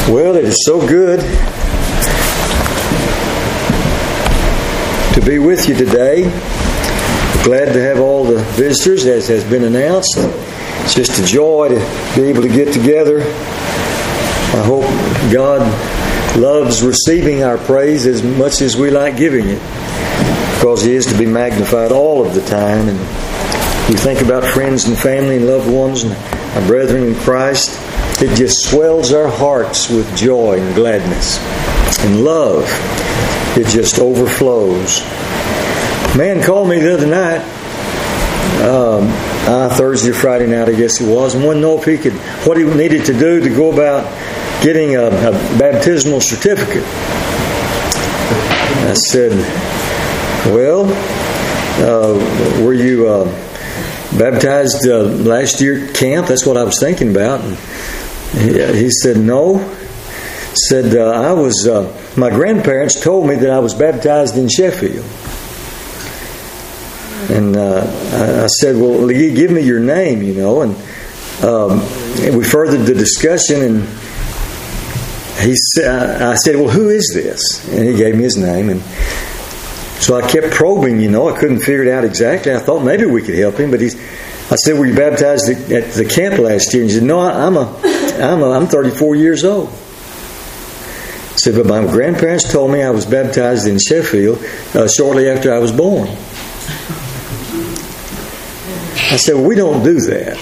Well, it is so good to be with you today. Glad to have all the visitors, as has been announced. It's just a joy to be able to get together. I hope God loves receiving our praise as much as we like giving it, because He is to be magnified all of the time. And we think about friends and family and loved ones and our brethren in Christ. It just swells our hearts with joy and gladness and love. It just overflows. A man called me the other night, Thursday or Friday night, I guess it was, and wanted to know what he needed to do to go about getting a baptismal certificate. I said, well, were you baptized last year at camp? That's what I was thinking about. And he said, no. Said, my grandparents told me that I was baptized in Sheffield. And I said, well, give me your name, and we furthered the discussion, and I said, well, who is this? And he gave me his name, and so I kept probing, I couldn't figure it out exactly. I thought maybe we could help him, but I said, were you baptized at the camp last year? And he said, no, I'm 34 years old. I said, but my grandparents told me I was baptized in Sheffield shortly after I was born. I said, well, we don't do that.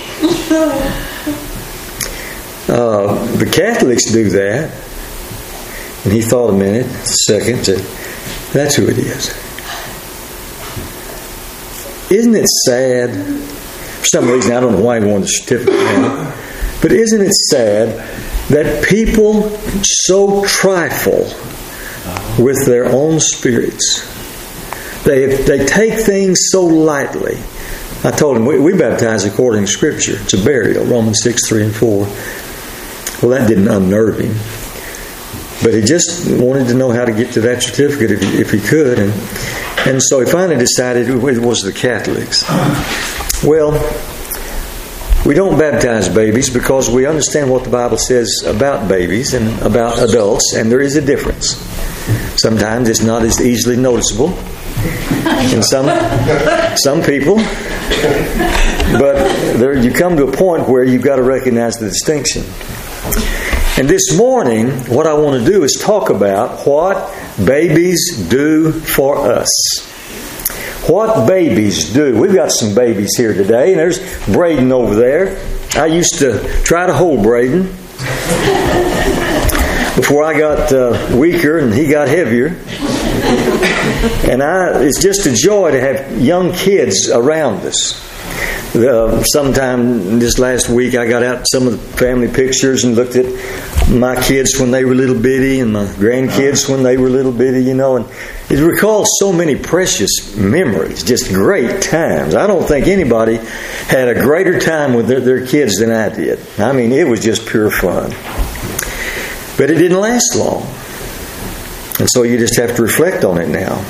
The Catholics do that. And he thought a minute, a second, said, that's who it is. Isn't it sad? For some reason, I don't know why he wanted a certificate now, but isn't it sad that people so trifle with their own spirits? They take things so lightly. I told him, we baptize according to Scripture. It's a burial, Romans 6, 3 and 4. Well, that didn't unnerve him. But he just wanted to know how to get to that certificate if he could. And so he finally decided it was the Catholics. Well, we don't baptize babies because we understand what the Bible says about babies and about adults, and there is a difference. Sometimes it's not as easily noticeable in some people, but you come to a point where you've got to recognize the distinction. And this morning, what I want to do is talk about what babies do for us. What babies do. We've got some babies here today, and there's Braden over there. I used to try to hold Braden before I got weaker and he got heavier. And it's just a joy to have young kids around us. Sometime this last week, I got out some of the family pictures and looked at my kids when they were little bitty and my grandkids when they were little bitty, and it recalls so many precious memories, just great times. I don't think anybody had a greater time with their kids than I did. I mean, it was just pure fun. But it didn't last long. And so you just have to reflect on it now.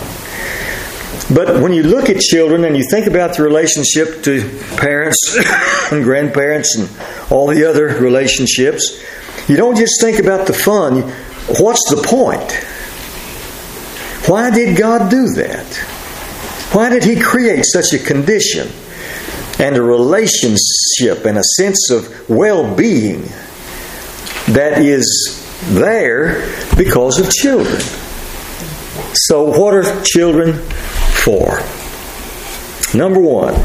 But when you look at children and you think about the relationship to parents and grandparents and all the other relationships, you don't just think about the fun. What's the point? Why did God do that? Why did He create such a condition and a relationship and a sense of well-being that is there because of children? So what are children for? Number one,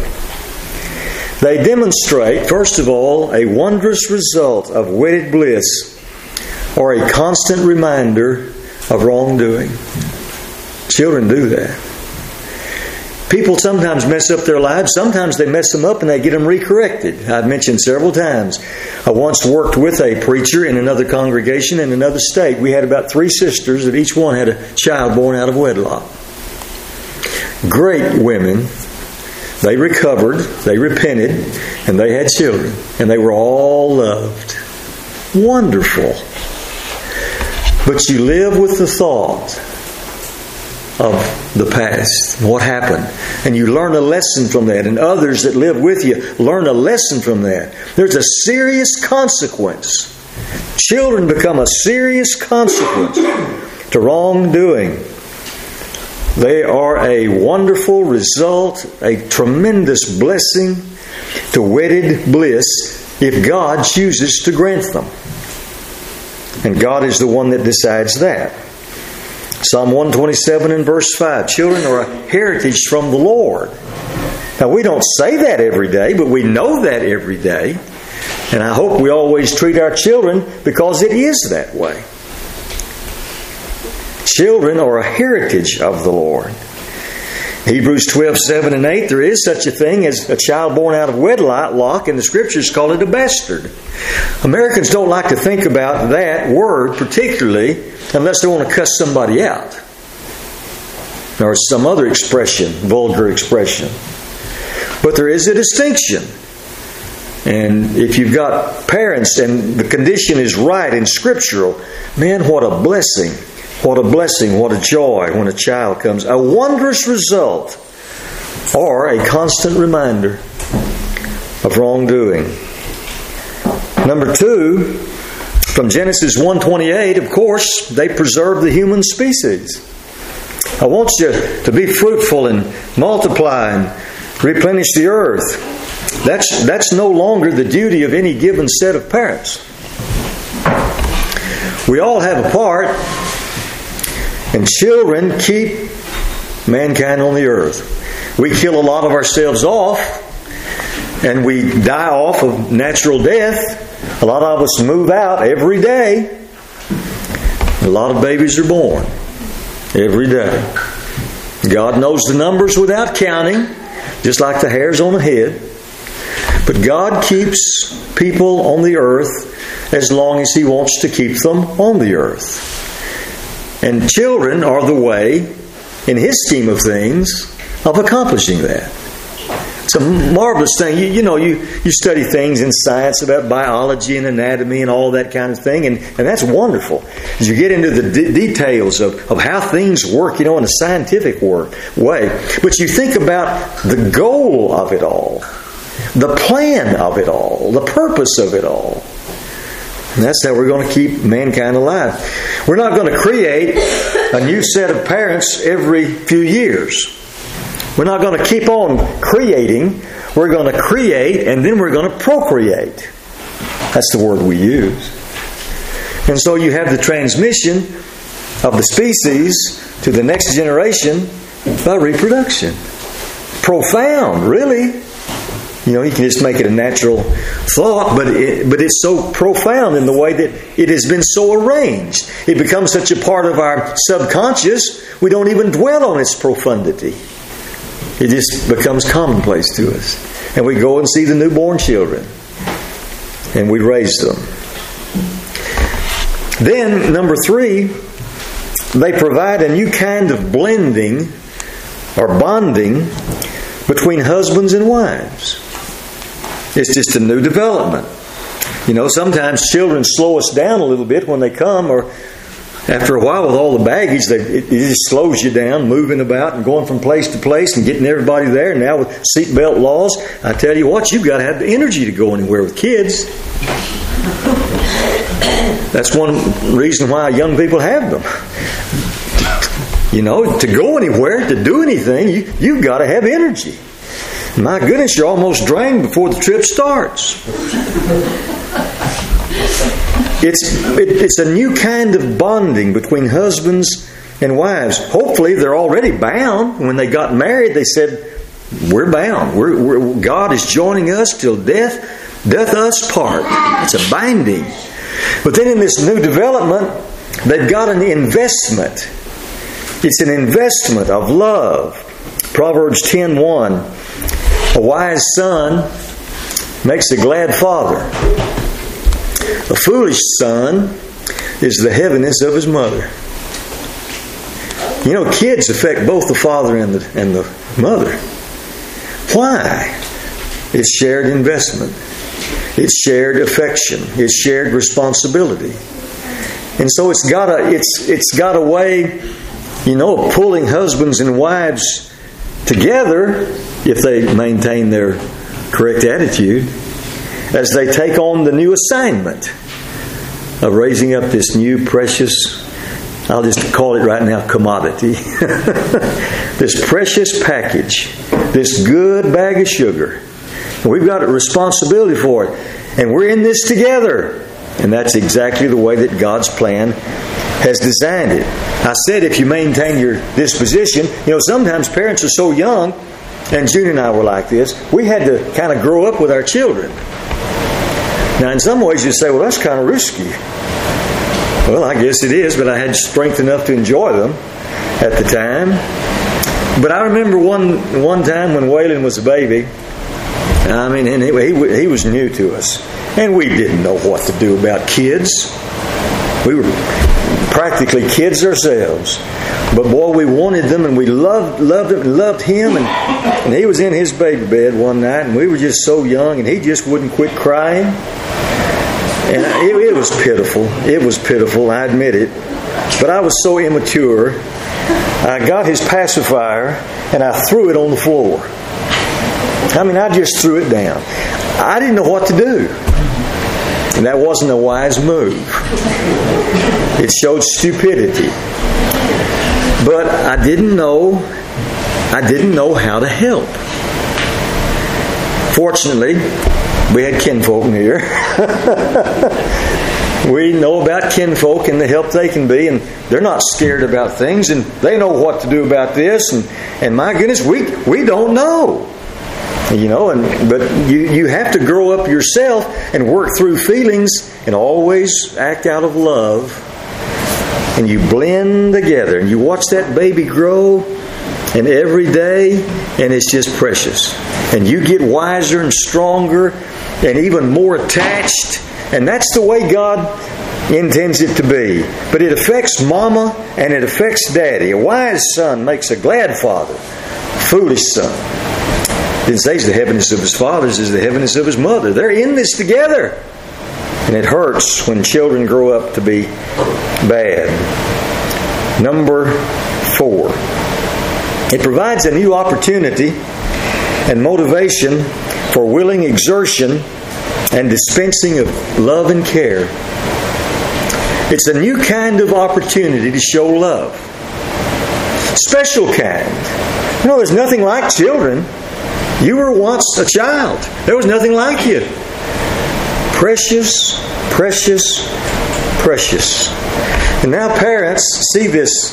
they demonstrate, first of all, a wondrous result of wedded bliss or a constant reminder of wrongdoing. Children do that. People sometimes mess up their lives. Sometimes they mess them up and they get them recorrected. I've mentioned several times. I once worked with a preacher in another congregation in another state. We had about 3 sisters that each one had a child born out of wedlock. Great women. They recovered, they repented, and they had children. And they were all loved. Wonderful. But you live with the thought of the past, what happened. And you learn a lesson from that. And others that live with you learn a lesson from that. There's a serious consequence Children become a serious consequence to wrongdoing. They are a wonderful result, a tremendous blessing to wedded bliss if God chooses to grant them. And God is the one that decides that. Psalm 127 and verse 5, children are a heritage from the Lord. Now we don't say that every day, but we know that every day. And I hope we always treat our children because it is that way. Children are a heritage of the Lord. Hebrews 12:7 and 8, there is such a thing as a child born out of wedlock, and the Scriptures call it a bastard. Americans don't like to think about that word particularly unless they want to cuss somebody out. Or some other expression, vulgar expression. But there is a distinction. And if you've got parents and the condition is right and scriptural, man, what a blessing. What a blessing, what a joy when a child comes. A wondrous result or a constant reminder of wrongdoing. Number 2, from Genesis 1:28, of course, they preserve the human species. I want you to be fruitful and multiply and replenish the earth. That's no longer the duty of any given set of parents. We all have a part. And children keep mankind on the earth. We kill a lot of ourselves off, and we die off of natural death. A lot of us move out every day. A lot of babies are born every day. God knows the numbers without counting, just like the hairs on the head. But God keeps people on the earth as long as He wants to keep them on the earth. And children are the way, in His scheme of things, of accomplishing that. It's a marvelous thing. You study things in science about biology and anatomy and all that kind of thing, and that's wonderful. As you get into the details of how things work, in a scientific way. But you think about the goal of it all, the plan of it all, the purpose of it all. And that's how we're going to keep mankind alive. We're not going to create a new set of parents every few years. We're not going to keep on creating. We're going to create and then we're going to procreate. That's the word we use. And so you have the transmission of the species to the next generation by reproduction. Profound, really. You can just make it a natural thought, but it's so profound in the way that it has been so arranged. It becomes such a part of our subconscious, we don't even dwell on its profundity. It just becomes commonplace to us. And we go and see the newborn children, and we raise them. Then, number 3, they provide a new kind of blending or bonding between husbands and wives. It's just a new development. Sometimes children slow us down a little bit when they come, or after a while with all the baggage, it just slows you down, moving about and going from place to place and getting everybody there. And now with seatbelt laws, I tell you what, you've got to have the energy to go anywhere with kids. That's one reason why young people have them. To go anywhere, to do anything, you've got to have energy. My goodness, you're almost drained before the trip starts. It's a new kind of bonding between husbands and wives. Hopefully, they're already bound. When they got married, they said, "We're bound. God is joining us till death doth us part." It's a binding. But then in this new development, they've got an investment. It's an investment of love. Proverbs 10:1. A wise son makes a glad father. A foolish son is the heaviness of his mother. Kids affect both the father and the mother. Why? It's shared investment. It's shared affection. It's shared responsibility. And so it's got a way, of pulling husbands and wives together, if they maintain their correct attitude, as they take on the new assignment of raising up this new precious, I'll just call it right now, commodity. This precious package, this good bag of sugar. We've got a responsibility for it. And we're in this together. And that's exactly the way that God's plan has designed it. I said if you maintain your disposition, sometimes parents are so young, and June and I were like this, we had to kind of grow up with our children. Now in some ways you say, well, that's kind of risky. Well, I guess it is, but I had strength enough to enjoy them at the time. But I remember one time when Waylon was a baby, and he was new to us. And we didn't know what to do about kids. We were practically kids ourselves. But boy, we wanted them, and we loved them and loved him. And he was in his baby bed one night, and we were just so young, and he just wouldn't quit crying. And it was pitiful. It was pitiful, I admit it. But I was so immature. I got his pacifier, and I threw it on the floor. I just threw it down. I didn't know what to do. And that wasn't a wise move. It showed stupidity. But I didn't know how to help. Fortunately, we had kinfolk here. We know about kinfolk and the help they can be, and they're not scared about things, and they know what to do about this, and my goodness, we don't know. But you have to grow up yourself and work through feelings and always act out of love. And you blend together and you watch that baby grow, and every day, and it's just precious. And you get wiser and stronger and even more attached. And that's the way God intends it to be. But it affects mama and it affects daddy. A wise son makes a glad father. Foolish son. Didn't say the heaviness of his fathers is the heaviness of his mother. They're in this together. And it hurts when children grow up to be bad. Number 4. It provides a new opportunity and motivation for willing exertion and dispensing of love and care. It's a new kind of opportunity to show love. Special kind. There's nothing like children. You were once a child. There was nothing like you. Precious, precious, precious. And now parents see this.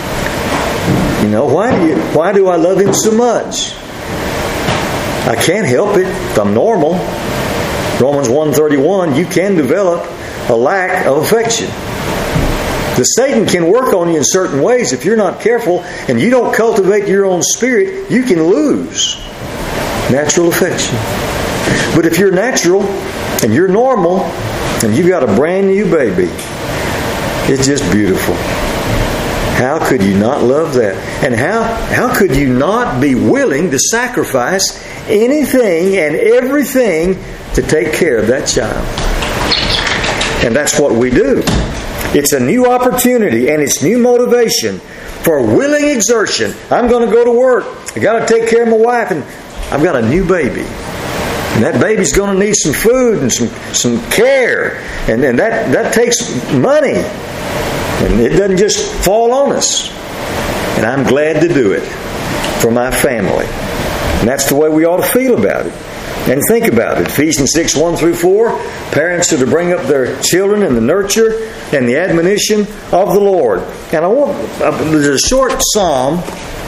Why do I love him so much? I can't help it if I'm normal. Romans 1:31, you can develop a lack of affection. The Satan can work on you in certain ways. If you're not careful and you don't cultivate your own spirit, you can lose natural affection. But if you're natural and you're normal and you've got a brand new baby, it's just beautiful. How could you not love that? And how could you not be willing to sacrifice anything and everything to take care of that child? And that's what we do. It's a new opportunity and it's new motivation for willing exertion. I'm going to go to work. I got to take care of my wife, and I've got a new baby. And that baby's going to need some food and some care. And that takes money. And it doesn't just fall on us. And I'm glad to do it for my family. And that's the way we ought to feel about it. And think about it. Ephesians 6:1-4. Parents are to bring up their children in the nurture and the admonition of the Lord. And there's a short psalm.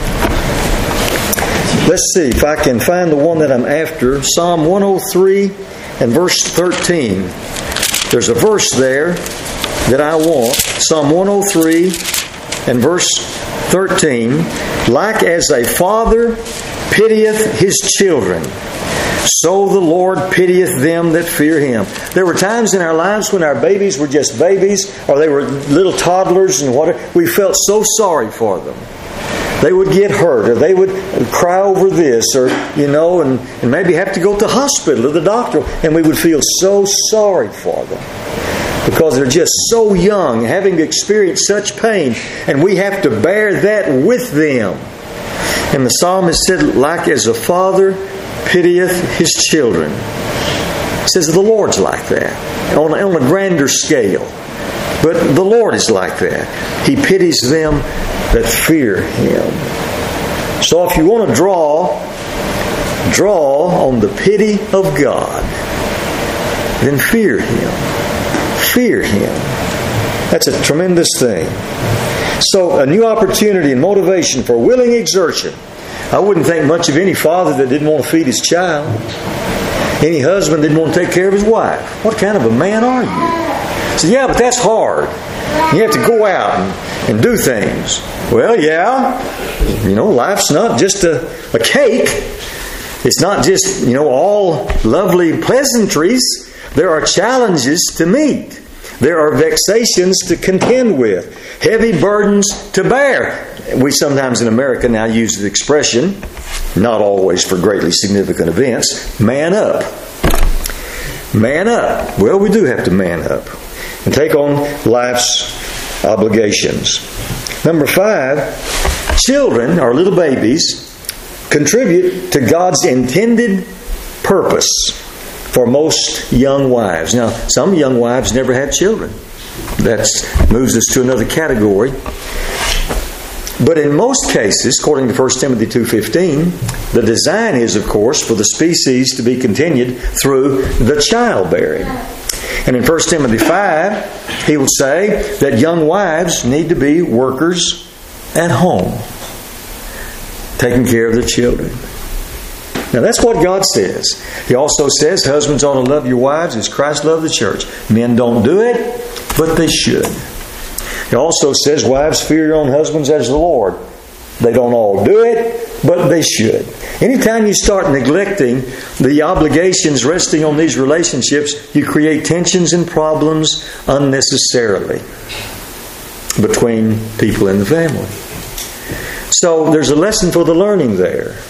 Let's see if I can find the one that I'm after. Psalm 103 and verse 13. There's a verse there that I want. Psalm 103 and verse 13. Like as a father pitieth his children, so the Lord pitieth them that fear Him. There were times in our lives when our babies were just babies, or they were little toddlers and whatever. We felt so sorry for them. They would get hurt, or they would cry over this, or and maybe have to go to the hospital or the doctor, and we would feel so sorry for them because they're just so young, having to experience such pain, and we have to bear that with them. And the psalmist said, like as a father pitieth his children. It says the Lord's like that on a grander scale. But the Lord is like that. He pities them that fear Him. So if you want to draw on the pity of God, then fear Him. Fear Him. That's a tremendous thing. So a new opportunity and motivation for willing exertion. I wouldn't think much of any father that didn't want to feed his child. Any husband didn't want to take care of his wife. What kind of a man are you? So, yeah, but that's hard. You have to go out and do things. Well, yeah, life's not just a cake. It's not just, all lovely pleasantries. There are challenges to meet. There are vexations to contend with. Heavy burdens to bear. We sometimes in America now use the expression, not always for greatly significant events, man up. Man up. Well, we do have to man up and take on life's obligations. Number 5, children, or little babies, contribute to God's intended purpose for most young wives. Now, some young wives never had children. That moves us to another category. But in most cases, according to 1 Timothy 2:15, the design is, of course, for the species to be continued through the childbearing. And in 1 Timothy 5, he will say that young wives need to be workers at home, taking care of their children. Now that's what God says. He also says husbands ought to love your wives as Christ loved the church. Men don't do it, but they should. He also says, wives, fear your own husbands as the Lord. They don't all do it, but they should. Anytime you start neglecting the obligations resting on these relationships, you create tensions and problems unnecessarily between people in the family. So there's a lesson for the learning there.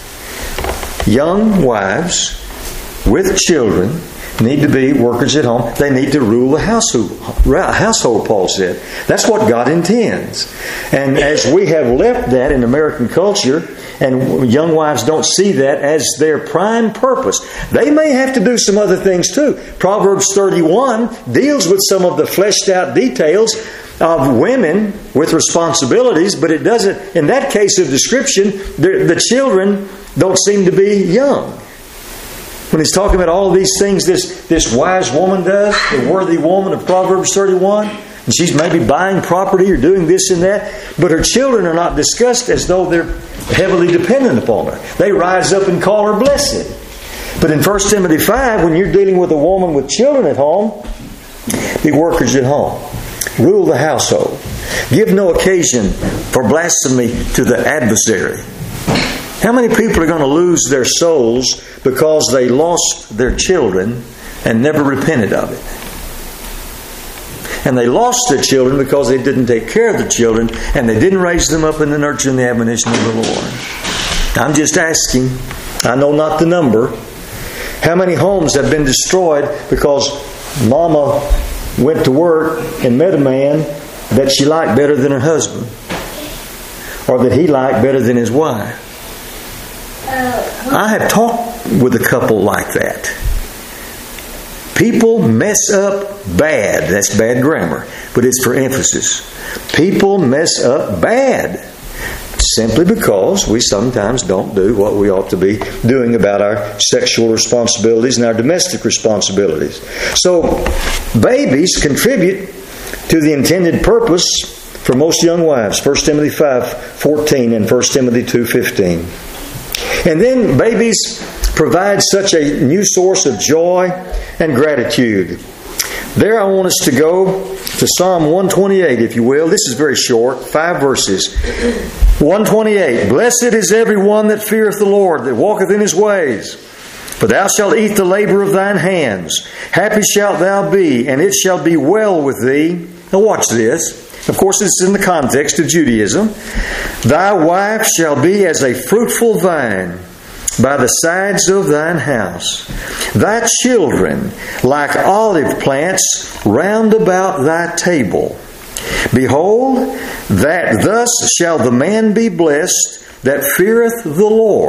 Young wives with children need to be workers at home. They need to rule the household, Paul said. That's what God intends. And as we have left that in American culture, and young wives don't see that as their prime purpose, they may have to do some other things too. Proverbs 31 deals with some of the fleshed out details of women with responsibilities, but it doesn't, in that case of description, the children don't seem to be young. When he's talking about all these things this wise woman does, the worthy woman of Proverbs 31, and she's maybe buying property or doing this and that, but her children are not discussed as though they're heavily dependent upon her. They rise up and call her blessed. But in 1 Timothy 5, when you're dealing with a woman with children at home, be workers at home. Rule the household. Give no occasion for blasphemy to the adversary. How many people are going to lose their souls because they lost their children and never repented of it? And they lost their children because they didn't take care of the children and they didn't raise them up in the nurture and the admonition of the Lord. I'm just asking. I know not the number. How many homes have been destroyed because mama went to work and met a man that she liked better than her husband, or that he liked better than his wife? I have talked with a couple like that. People mess up bad. That's bad grammar, but it's for emphasis. People mess up bad simply because we sometimes don't do what we ought to be doing about our sexual responsibilities and our domestic responsibilities. So, babies contribute to the intended purpose for most young wives. 1 Timothy 5:14 and 1 Timothy 2:15. And then babies provide such a new source of joy and gratitude. There I want us to go to Psalm 128, if you will. This is very short, 5 verses. 128, Blessed is every one that feareth the Lord, that walketh in His ways. For thou shalt eat the labor of thine hands. Happy shalt thou be, and it shall be well with thee. Now watch this. Of course, this is in the context of Judaism. Thy wife shall be as a fruitful vine by the sides of thine house. Thy children like olive plants round about thy table. Behold, that thus shall the man be blessed that feareth the Lord.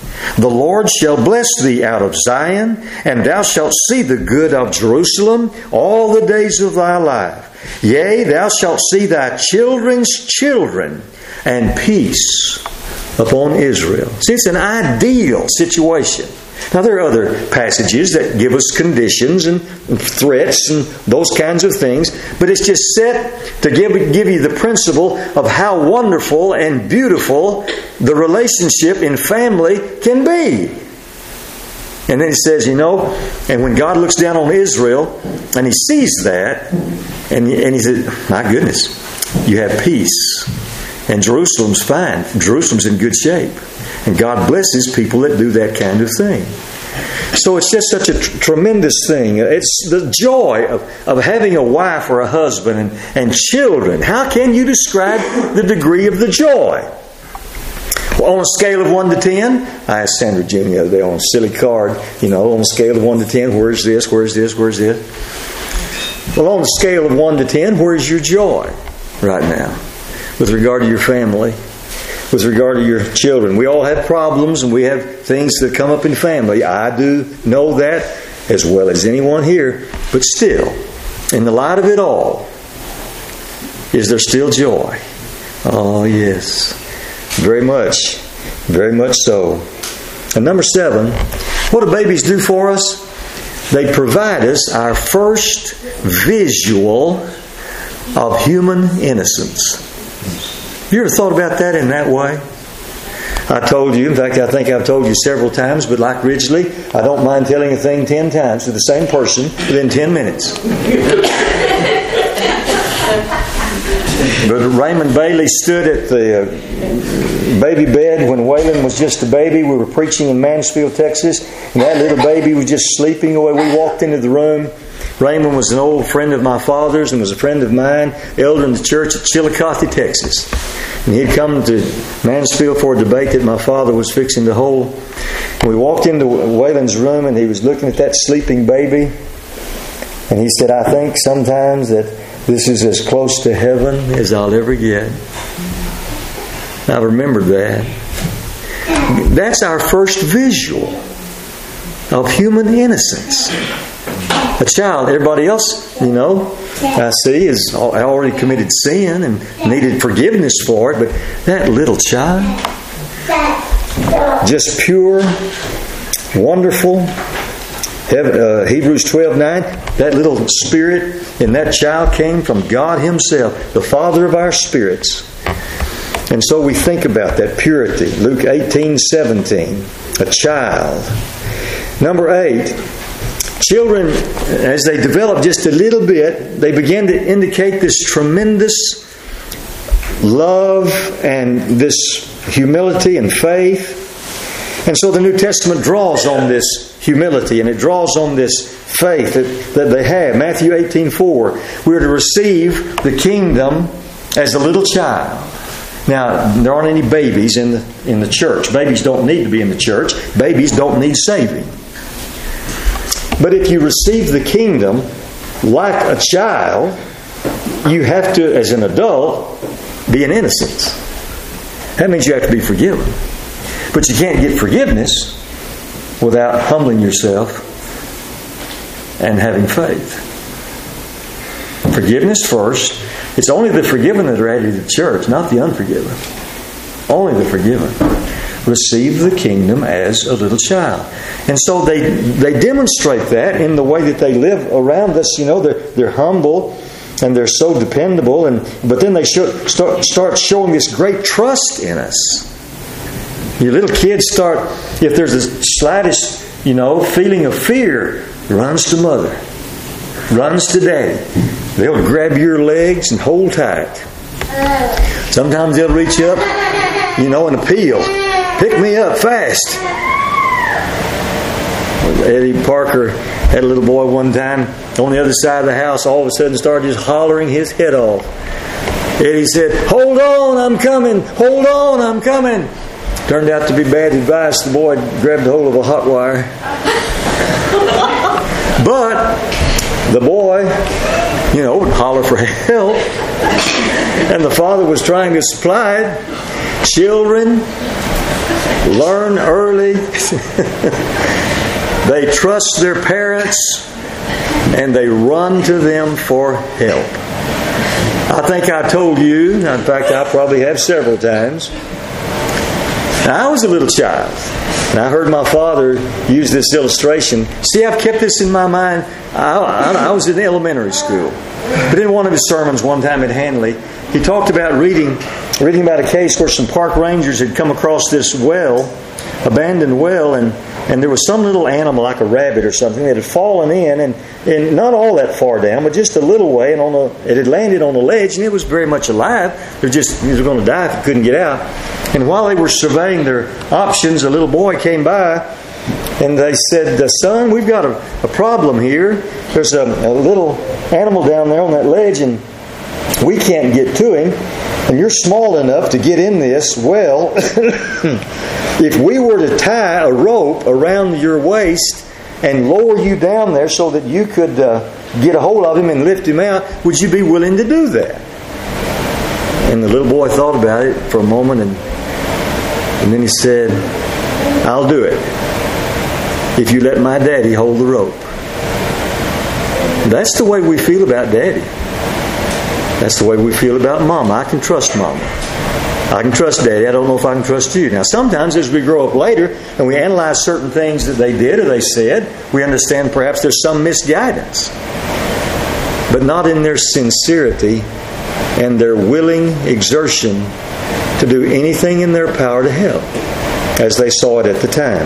The Lord shall bless thee out of Zion, and thou shalt see the good of Jerusalem all the days of thy life. Yea, thou shalt see thy children's children, and peace upon Israel. See, it's an ideal situation. Now, there are other passages that give us conditions and threats and those kinds of things, but it's just set to give you the principle of how wonderful and beautiful the relationship in family can be. And then he says, and when God looks down on Israel and he sees that, and he says, my goodness, you have peace. And Jerusalem's fine. Jerusalem's in good shape. And God blesses people that do that kind of thing. So it's just such a tremendous thing. It's the joy of having a wife or a husband and children. How can you describe the degree of the joy? Well, on a scale of 1 to 10, I asked Sandra Jean the other day on a silly card, on a scale of 1 to 10, where's this, where's this, where's this? Well, on a scale of 1 to 10, where's your joy right now? With regard to your family, with regard to your children. We all have problems and we have things that come up in family. I do know that as well as anyone here. But still, in the light of it all, is there still joy? Oh, yes. Very much so. And number 7, what do babies do for us? They provide us our first visual of human innocence. You ever thought about that in that way? I told you, in fact, I think I've told you several times, but like Ridgely, I don't mind telling a thing 10 times to the same person within 10 minutes. But Raymond Bailey stood at the baby bed when Waylon was just a baby. We were preaching in Mansfield, Texas, and that little baby was just sleeping away. We walked into the room. Raymond was an old friend of my father's and was a friend of mine, elder in the church at Chillicothe, Texas. And he'd come to Mansfield for a debate that my father was fixing to hold. And we walked into Waylon's room and he was looking at that sleeping baby. And he said, I think sometimes that this is as close to heaven as I'll ever get. I remembered that. That's our first visual of human innocence. A child, everybody else, I see has already committed sin and needed forgiveness for it, but that little child, just pure, wonderful. Hebrews 12:9, that little spirit in that child came from God Himself, the Father of our spirits. And so we think about that purity. Luke 18:17, a child. Number 8, children, as they develop just a little bit, they begin to indicate this tremendous love and this humility and faith. And so the New Testament draws on this humility and it draws on this faith that they have. Matthew 18:4, we are to receive the kingdom as a little child. Now, there aren't any babies in the church. Babies don't need to be in the church. Babies don't need saving. But if you receive the kingdom like a child, you have to, as an adult, be in innocence. That means you have to be forgiven. But you can't get forgiveness without humbling yourself and having faith. Forgiveness first. It's only the forgiven that are added to the church, not the unforgiven. Only the forgiven receive the kingdom as a little child. And so they demonstrate that in the way that they live around us. They're humble and they're so dependable. But then they start showing this great trust in us. Your little kids start, if there's the slightest, feeling of fear, runs to mother, runs to daddy. They'll grab your legs and hold tight. Sometimes they'll reach up, and appeal. Pick me up fast. Eddie Parker had a little boy one time on the other side of the house, all of a sudden started just hollering his head off. Eddie said, "Hold on, I'm coming. Hold on, I'm coming." Turned out to be bad advice. The boy grabbed hold of a hot wire. But the boy, would holler for help. And the father was trying to supply it. Children learn early. They trust their parents, and they run to them for help. I think I told you, in fact I probably have several times, I was a little child, and I heard my father use this illustration. See, I've kept this in my mind. I was in elementary school. But in one of his sermons one time at Hanley, he talked about reading about a case where some park rangers had come across this well, abandoned well, and there was some little animal like a rabbit or something that had fallen in, and not all that far down, but just a little way, and it had landed on a ledge, and it was very much alive. It was going to die if it couldn't get out. And while they were surveying their options, a little boy came by, and they said, "Son, we've got a problem here. There's a little animal down there on that ledge, and we can't get to him. And you're small enough to get in this well. If we were to tie a rope around your waist and lower you down there so that you could get a hold of him and lift him out, would you be willing to do that?" And the little boy thought about it for a moment, and then he said, "I'll do it if you let my daddy hold the rope." That's the way we feel about Daddy. That's the way we feel about Mama. I can trust Mama. I can trust Daddy. I don't know if I can trust you. Now, sometimes as we grow up later and we analyze certain things that they did or they said, we understand perhaps there's some misguidance. But not in their sincerity and their willing exertion to do anything in their power to help, as they saw it at the time.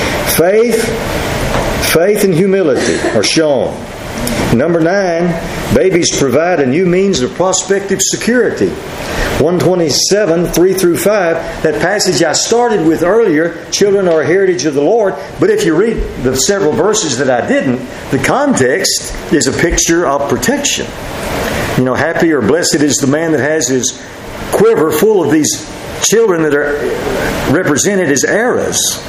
Faith and humility are shown. Number 9, babies provide a new means of prospective security. 127, 3 through 5, that passage I started with earlier, children are a heritage of the Lord. But if you read the several verses that I didn't, the context is a picture of protection. You know, happy or blessed is the man that has his quiver full of these children that are represented as arrows.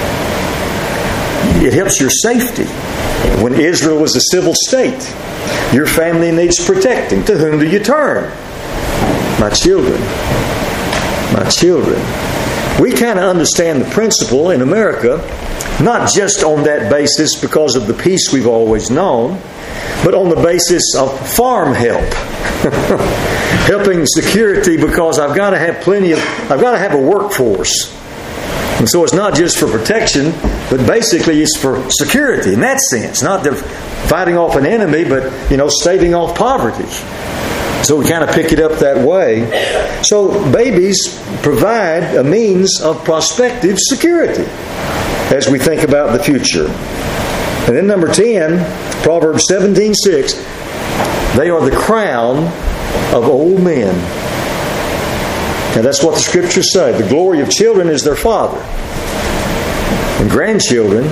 It helps your safety. When Israel was a civil state, your family needs protecting. To whom do you turn? My children. My children. We kind of understand the principle in America, not just on that basis because of the peace we've always known, but on the basis of farm help. Helping security because I've got to have a workforce. And so it's not just for protection, but basically it's for security in that sense. Not the fighting off an enemy, but, staving off poverty. So we kind of pick it up that way. So babies provide a means of prospective security as we think about the future. And then number 10, Proverbs 17:6, they are the crown of old men. Now that's what the Scriptures say. The glory of children is their father. And grandchildren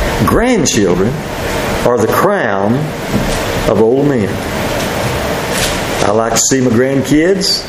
are the crown of old men. I like to see my grandkids.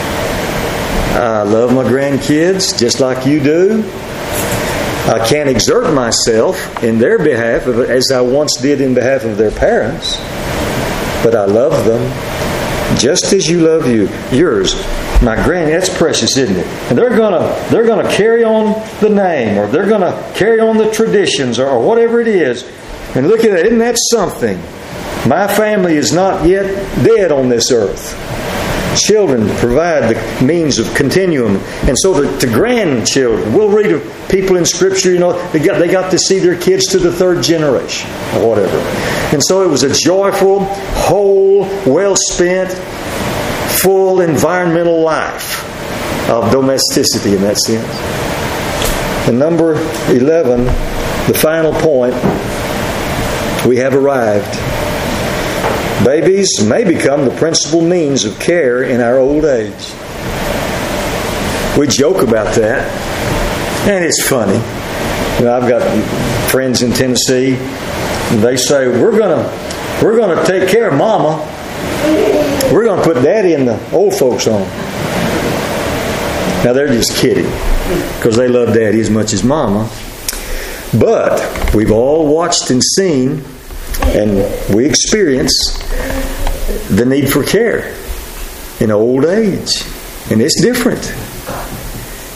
I love my grandkids just like you do. I can't exert myself in their behalf as I once did in behalf of their parents. But I love them just as you love yours. My granny, that's precious, isn't it? And they're gonna carry on the name, or they're gonna carry on the traditions, or whatever it is. And look at that, isn't that something? My family is not yet dead on this earth. Children provide the means of continuum, and so to grandchildren, we'll read of people in Scripture. They got to see their kids to the 3rd generation, or whatever. And so it was a joyful, whole, well spent, full environmental life of domesticity in that sense. And number 11, the final point, we have arrived. Babies may become the principal means of care in our old age. We joke about that, and it's funny. I've got friends in Tennessee, and they say, we're gonna take care of Mama. We're going to put Daddy in the old folks' home. Now, they're just kidding, because they love Daddy as much as Mama. But we've all watched and seen, and we experience the need for care in old age. And it's different.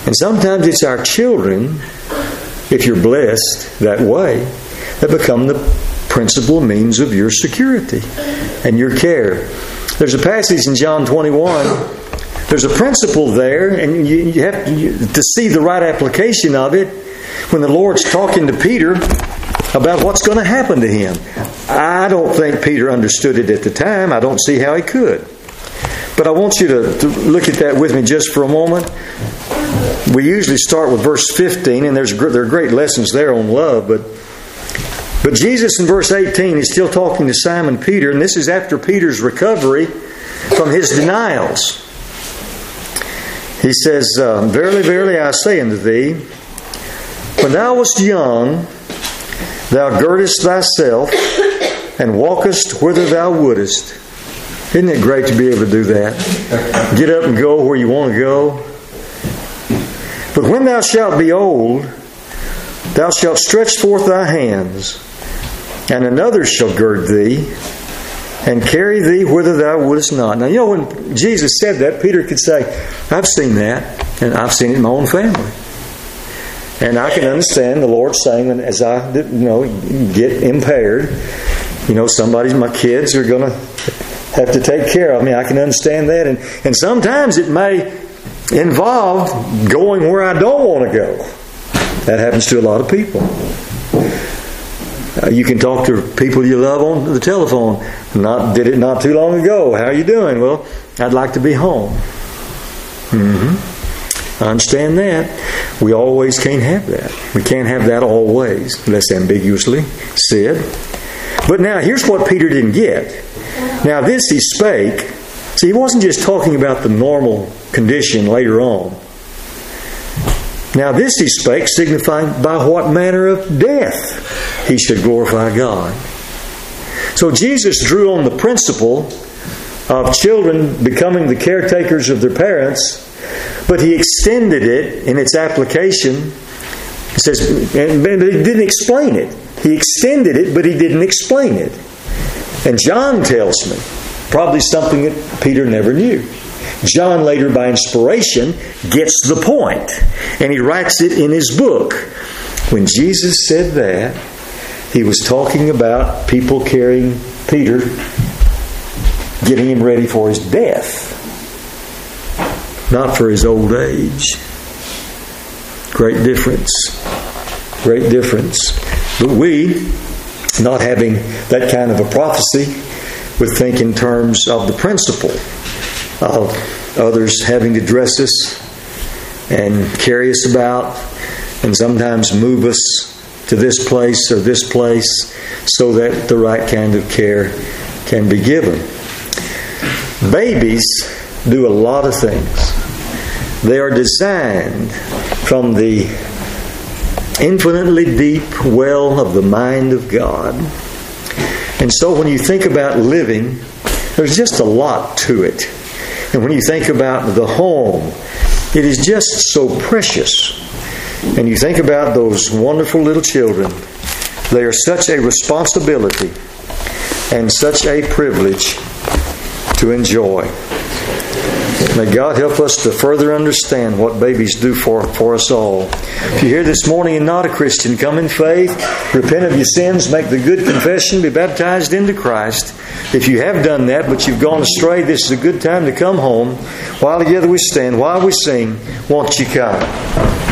And sometimes it's our children, if you're blessed that way, that become the principal means of your security and your care. There's a passage in John 21. There's a principle there, and you have to see the right application of it when the Lord's talking to Peter about what's going to happen to him. I don't think Peter understood it at the time. I don't see how he could. But I want you to look at that with me just for a moment. We usually start with verse 15, and there are great lessons there on love, but Jesus in verse 18 is still talking to Simon Peter, and this is after Peter's recovery from his denials. He says, "Verily, verily, I say unto thee, when thou wast young, thou girdest thyself and walkest whither thou wouldest." Isn't it great to be able to do that? Get up and go where you want to go. "But when thou shalt be old, thou shalt stretch forth thy hands, and another shall gird thee, and carry thee whither thou wouldest not." Now, you know, when Jesus said that, Peter could say, "I've seen that, and I've seen it in my own family." And I can understand the Lord saying, as I get impaired, my kids are going to have to take care of me. I can understand that. And sometimes it may involve going where I don't want to go. That happens to a lot of people. You can talk to people you love on the telephone. Did it not too long ago. How are you doing? "Well, I'd like to be home." I understand that. We always can't have that. We can't have that always. That's ambiguously said. But now, here's what Peter didn't get. "Now this he spake." See, he wasn't just talking about the normal condition later on. "Now this he spake, signifying by what manner of death he should glorify God." So Jesus drew on the principle of children becoming the caretakers of their parents, but he extended it in its application. It says, but he didn't explain it. He extended it, but he didn't explain it. And John tells me, probably something that Peter never knew. John later, by inspiration, gets the point, and he writes it in his book. When Jesus said that, he was talking about people carrying Peter, getting him ready for his death, not for his old age. Great difference. Great difference. But we, not having that kind of a prophecy, would think in terms of the principle of others having to dress us and carry us about and sometimes move us to this place or this place so that the right kind of care can be given. Babies do a lot of things. They are designed from the infinitely deep well of the mind of God. And so when you think about living, there's just a lot to it. And when you think about the home, it is just so precious. And you think about those wonderful little children. They are such a responsibility and such a privilege to enjoy. May God help us to further understand what babies do for us all. If you're here this morning and not a Christian, come in faith, repent of your sins, make the good confession, be baptized into Christ. If you have done that, but you've gone astray, this is a good time to come home. While together we stand, while we sing, won't you come?